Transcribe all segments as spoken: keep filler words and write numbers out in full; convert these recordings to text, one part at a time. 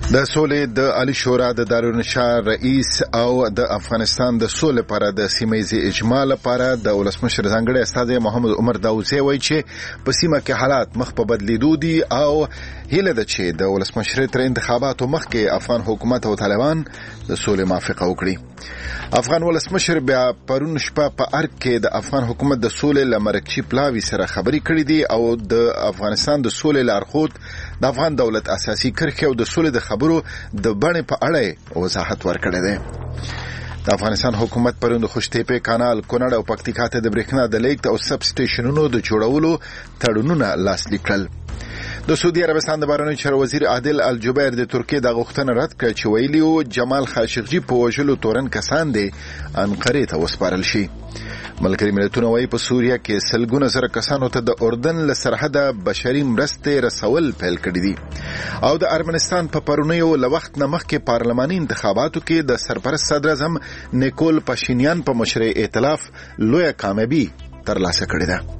د سولې د عالی شورا د دارالنشار رئیس او د افغانستان د سولې لپاره د سیمه‌ییز اجماع لپاره د ولسمشر ځانګړي استاد محمد عمر داوودزی وایي چې په سیمه کې حالات مخ په بدلیدو دي او هیله ده چې د ولسمشر تر انتخاباتو مخکې افغان حکومت او طالبان د سولې موافقه وکړي. افغان ولسمشر بیا پرون شپه په ارګ کې د افغان حکومت د سولې لمرکچی پلاوی سره خبرې کړې دي او د افغانستان د سولې لارښود د افغان دولت اساسي کرښې او د سولې د خبرو د بڼې په اړه وضاحت ورکړی دی. د افغانستان حکومت پرون د خوشتېپې کانال کونړ او پکتیکا ته د برېښنا د لیږد او سب سټیشنونو د جوړولو تړونونه لاسلیک کړل. د سعودي عربستان د بهرنیو چارو وزیر عادل الجبیر د ترکیې د غوښتنه رد کړه چې ویلي و جمال خاشقجي په وژلو تورن کسان دي انقرې ته وسپارل شي. ملګري ملتونه وايي په سوریه کې سلګونه زره کسانو ته د اردن له سرحده بشري مرستې رسول پیل کړي دي او د ارمنستان په پرونیو له وخت نه مخکې پارلماني انتخاباتو کې د سرپرست صدر اعظم نیکول پاشینیان په مشرۍ ائتلاف لویه کامیابي ترلاسه کړې ده.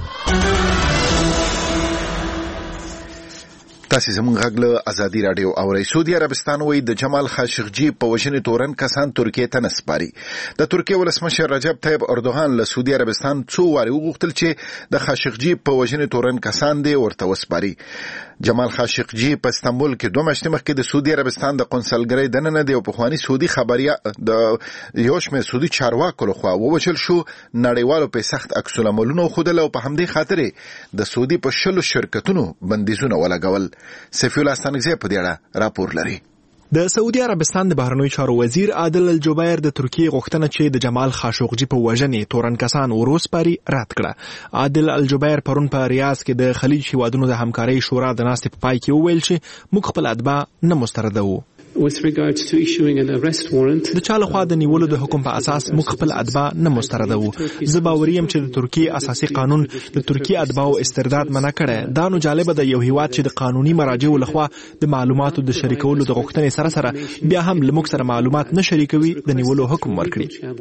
تاسو زموږ غږ له ازادي رادیو اورئ. سعودي عربستان وایي د جمال خاشقجي په وژنې تورن کسان ترکیې ته نسپاري. د ترکیې ولسمشر رجب طیب اردوغان له سعودي عربستان څو واري وغوښتل چې د خاشقجي په وژنې تورن کسان دي ورته وسپاري. جمال خاشقجي په استانبول کې دوه میاشتې مخکې د سعودي عربستان د قونسلګرۍ دننه دی او پخوانی سعودي خبریا د یو شمېر سعودي چارواکو لخوا ووژل شو. نړیوالو په سخت عکس العملونه وښودل او په همدې خاطر د سعودي په شلو شرکتونو بندیزونه ولګول. سیفی الله ستانکزی په دې اړه راپور لري. د سعودي عربستان د بهرنیو چارو وزیر عادل الجبیر د ترکیې غوښتنه چې د جمال خاشقجي په وژنې تورن کسان وروسپاري رد کړه. عادل الجبیر پرون په ریاض کې د خلیج هیوادونو د همکارۍ شورا د ناستې په پای کې وویل چې موږ خپل اتباع نه مستردوو. With regards to issuing an arrest warrant د چا لخوا د نیولو د حکم په اساس موږ خپل اتباع نه مستردوو. زه باوري یم چې د ترکیې اساسي قانون د ترکیې اتباعو استرداد منع کړی. دا نو جالبه ده یو هیواد چې د قانوني مراجعو لخوا د معلوماتو د شریکولو د غوښتنې سره سره بیا هم له موږ سره معلومات نه شریکوي د نیولو حکم ورکړي.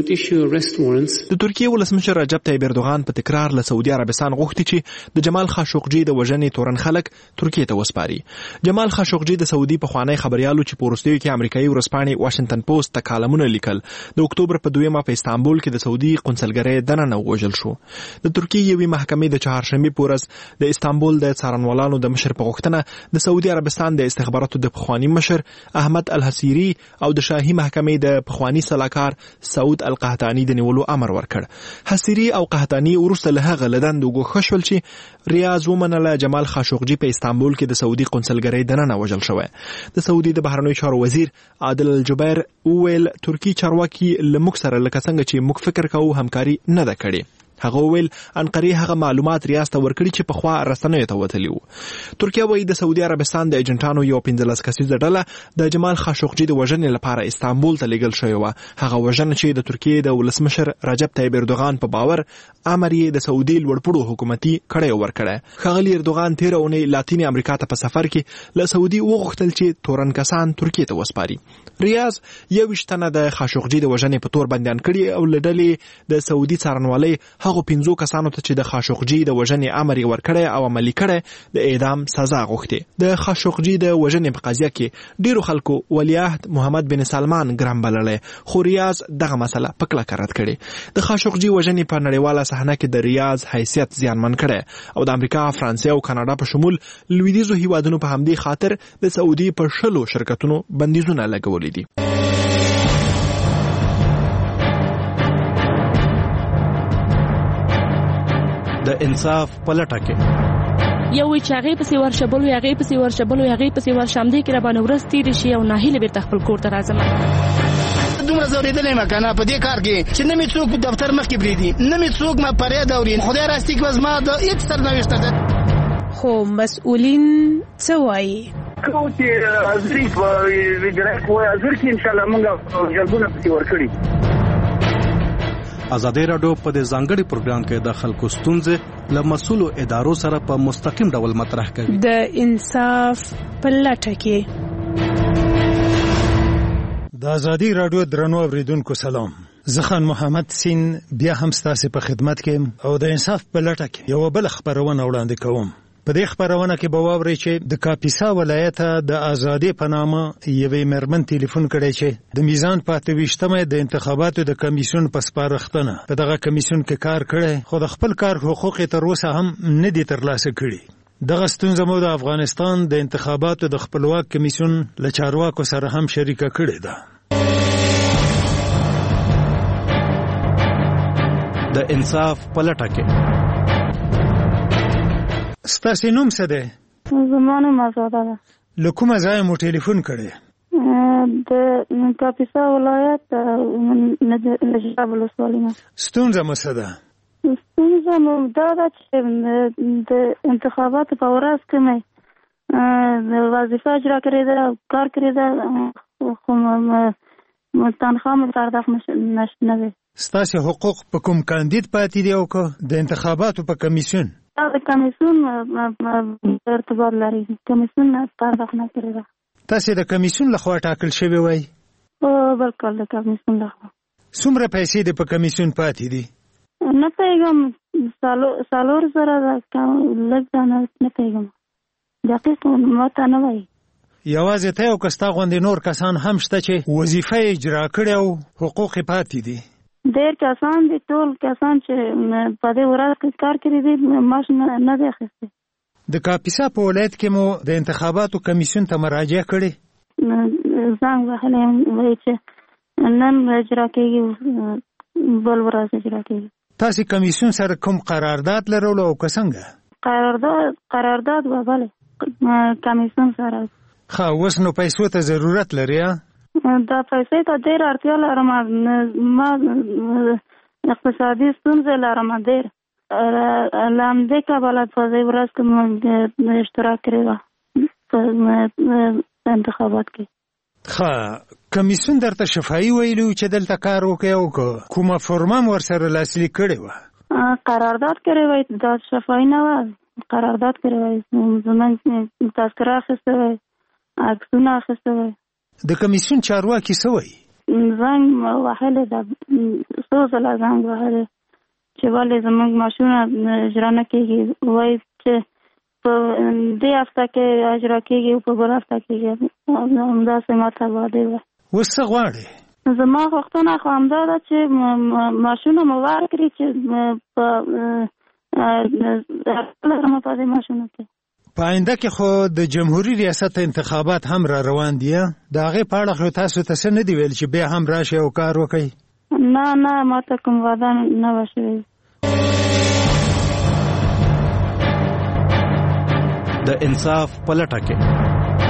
د ترکیې ولسمشر رجب طیب اردوغان په تکرار له سعودي عربستان غوښتي چې د جمال خاشقجي د وژنې تورن خلک ترکیې ته وسپاري. جمال خاشقجي د سعودي پخوانی خبريال چې په وروستیو کې امریکایي ورځپاڼې واشنگټن پوسټ ته کالمونه لیکل. د اکتوبر په دویمه په استانبول کې د سعودي قونسلګرۍ دننه ووژل شو. د ترکیې یوې محکمې د چهارشنبې په ورځ د استانبول د څارنوالانو د مشر په غوښتنه د سعودي عربستان د استخباراتو د پخوانی مشر احمد الحسیری او د شاهي محکمې د پخوانی سلاکار سعود القحطاني د نیولو امر ورکړ. حسیری او قحطاني وروسته له هغه لدن وګوښه شول چې ریاض ومنله جمال خاشقجي په استانبول کې د سعودي قونسلګرۍ دننه وژل شوی. د سعودي د بهرنیو چارو وزیر عادل الجبیر وویل ترکی چارواکي له موږ سره لکه څنګه چې موږ فکر کوو همکاري نه ده کړې. هغه ویل انقرې هغه معلومات ریاض ته ورکړي چې په خوا رسنیو ته وتلی وو. ترکیه وایي د سعودي عربستان د ایجنټانو یو پنځلس کسیزه ډله د جمال خاشقجي د وژنې لپاره استانبول ته لیږل شوې وه. هغه وژنه چې د ترکیې د ولسمشر رجب طیب اردوغان په باور امر یې د سعودي لوړپوړو حکومتي کړی ورکړی. ښاغلي اردوغان تېره اونۍ لاتینې امریکا ته په سفر کې له سعودي وغوښتل چې تورن کسان ترکیې ته وسپاري. ریاض یوویشت تنه د خاشقجي د وژنې په تور بندیان کړي او له ډلې د سعودي څارنوالۍ هغو پنځو کسانو ته چې د خاشقجي د وژنې امر یې ورکړی او عملي کړی د اعدام سزا غوښتې. د خاشقجي د وژنې په قضیه کې ډیرو خلکو ولیعهد محمد بن سلمان ګرم بللی خو ریاض دغه مسله په کلکه رد کړې. د خاشقجي وژنې په نړیواله صحنه کې د ریاض حیثیت زیانمن کړی او د امریکا، فرانسې او کاناډا په شمول لویدیځو هیوادونو په همدې خاطر د سعودي په شلو شرکتونو بندیزونه لګولي دي. د انصاف په لټه کې یو وی چې هغې پسې ورشه بل وی هغې پسې ورشه بل وی هغې پسې ورشه همدې کې راباندې ورځ تېرې شي او ناهیلې بېرته خپل کور ته راځم. دومره ځورېدلی یم که نه په دې کار کې چې نه مې څوک په دفتر مخکې پرېږدي، نه مې څوک ما فریاد اوري. خدای راستي که زما د هېڅ سرنوشته ده. خو مسؤلین څه وایي؟ کوم چې حاضري په وزارت کې وایي حاضر کې انشاءالله موږ جلبونه پسې ورکړي. ازادي راډیو په دې ځانګړي پروګرام کې د خلکو ستونزې له مسؤلو ادارو سره په مستقیم ډول مطرح کوي. د انصاف په لټه کې د ازادي راډیو درنو اوریدونکو سلام. زه خان محمد سین بیا هم ستاسو په خدمت کې او د انصاف په لټه کې یو بل خبرونه وړاندې کوم. په دې خبرونه کې به واورئ چې د کاپیسا ولایت د ازادي په نامه یوې مېرمن ټلیفون کړی چې د میزان په اته ویشتمه د انتخاباتو د کمیسیون په سپارښتنه په دغه کمیسیون کې کار کړی خو د خپل کار حقوق تر اوسه هم نه دي ترلاسه کړي. دغه ستونزه مو د افغانستان د انتخاباتو د خپلواک کمیسیون له چارواکو سره هم شریکه کړې ده. د انصاف په لټه کې ستاسو نوم څه دی؟ زما نوم آزاده ده. له کومه ځایه مو ټلیفون کړی؟ د کاپیسا ولایت نجراب ولسوالۍ نه. ستونزه مو څه ده؟ ستونزه مو دا ده چې د انتخاباتو په ورځ کې مې د وظیفه اجرا کړې ده، کار کړی ده، خو تنخواه مې پرداخت نه وي. ستاسو حقوق په کوم کاندید پاتې دي او که د انتخاباتو په کمیسیون؟ د کمیسیون ارتباط لري. کمیسیون پرداخت نه کړی ده. تاسو د کمیسیون لخوا ټاکل شوی وای؟ او بلکل د کمیسیون لخوا. څومره پیسې د په کمیسیون پاتې دي؟ نه پیغام سالور سره لږ نه نه پیغام دقیق ماته نه وای. یوازې ته او کستا غوندې نور کسان هم شته چې وظیفه اجرا کړي او حقوق پاتې دي؟ ډېر کسان دي، ټول کسان چې په دې ورځ کې کار کړی دي معاش نه دی اخیستی. د کاپیسا په ولایت کې مو د انتخاباتو کمیسیون ته مراجعه کړې؟ زنګ وهلی وایي چې نن اجرا کېږي، بل ورځ اجرا کېږي. تاسو کمیسیون سره کوم قرارداد لرلو او که څنګه؟ قرارداد قرارداد و بله کمیسیون سره. ښه، اوس نو پیسو ته ضرورت لري؟ دا پیسې ته ډېر اړتیا لرم. ما اقتصادي ستونزې لرم ډېر. له همدې کبله په دې ورځ کې مو اشتراک کړی وه په انتخابات کې. ښه، کمیسیون درته شفاهي ویلي چې دلته کار وکړئ او که کومه فورمه م ورسره لاسلیک کړې وه؟ قرارداد کړی وی، دا شفاهي نه وه، قرارداد کړی وی. زموږ تذکره اخیستی وی، عکسونه اخیستی وی. د کمیسیون چارواکي څه وایي؟ زنګ وهلی ده، څو ځله زنګ وهلی چې ولې زموږ معاشونه اجرا نه کېږي. وایي چې په دې هفته کې اجرا کېږي او په بل هفته کېږي. همداسې ماته وعدې وایي. اوس څه غواړې؟ زما غوښتنه خو همدا ده چې معاشونه مو ورکړي چې په لرم په دې معاشونه کې. په آینده کې خو د جمهوریت ریاست انتخابات هم را روان دي. د هغې په اړه خو تاسو ته څه نه دي ویل چې بیا هم راشئ او کار وکړئ؟ نه نه، ماته کوم وعده نه وه شوې. د انصاف په لټه کې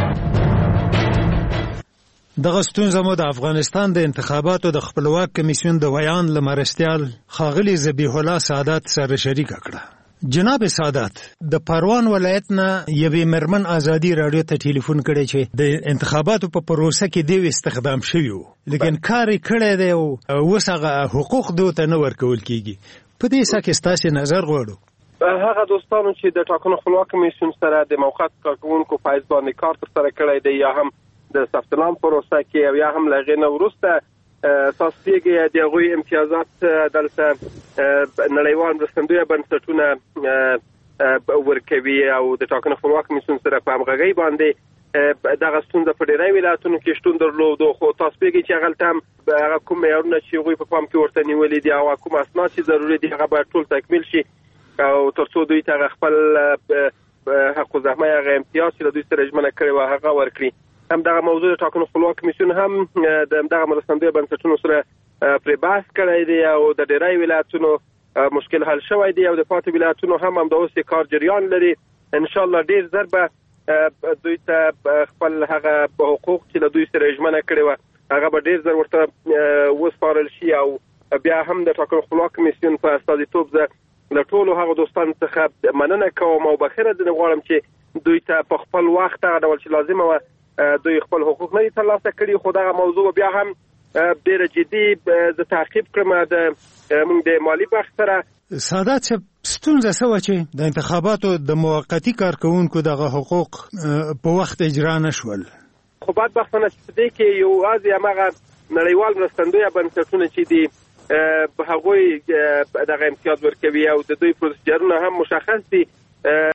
دغه ستونزه مو د افغانستان د انتخاباتو د خپلواک کمیسیون د ویان له مرستیال ښاغلي ذبیح الله سعادت سره شریکه کړه. جناب سعادت، د پروان ولایت نه یوې مېرمن ازادي راډیو ته ټلیفون کړی چې د انتخاباتو په پروسه کې دیو استخدام شوی و، لیکن کار یې کړی دی او اوس هغه حقوق دو ته نه ورکول کېږي. په دې څه کې ستاسې نظر غواړو؟ هغه دوستانو چې د ټاکنو خپلواک کمیسیون سره د موقت کارکوونکو په حیث باندې کار ترسره کړی دی، یا هم د ثبت نام پروسه کې او یا هم له هغې نه وروسته تاسو پیږئ د هغوی امتیازات دلته نړیوال مرستندویه بنسټونه ورکوي او د ټاکنو خپلواک کمیسیون سره په همغږۍ باندې دغه ستونزه په ډېری ولایتونو کې شتون درلودو. خو تاسو پیږئ چې هغلته هم هغه کوم معیارونه چې هغوی په پام کې ورته نیولي دي او کوم اسناد چې ضروري دي هغه باید ټول تکمیل شي او تر څو دوی ته خپل حق الزحمه هغه امتیاز چې له دوی سره ژمنه کړې وه هغه ورکړي. هم دغه موضوع د ټاکنو خپلواک کمیسیون هم د دغه مرستندویه بنسټونو سره پرې بحث کړی دی او د ډېری ولایتونو مشکل حل شوی دی او د پاتې ولایتونو هم همداسې کار جریان لري. انشاءالله ډېر ژر به دوی ته خپل هغه حقوق چې له دوی سره ژمنه کړې وه هغه به ډېر ژر ورته وسپارل شي او بیا هم د ټاکنو خپلواک کمیسیون په استازیتوب زه له ټولو هغو دوستانو څخه مننه کوم او بخښنه ځینې غواړم چې دوی ته په خپل وخت هغه ډول چې لازمه وه دوی خپل حقوق نه دي ترلاسه کړي. خو دغه موضوع بیا هم ډېره جدي زه تعقیب کړم د موږ د مالي بخش سره. سعادت صاحب، ستونزه څه وه چې د انتخاباتو د موقتي کارکوونکو دغه حقوق په وخت اجرا نه شول؟ خو بدبختانه چې په دې کې یوازې همغه نړیوال مرستندویه بنسټونه چې دي هغوی دغه امتیاز ورکوي او د دوی پروسیجرونه هم مشخص دي.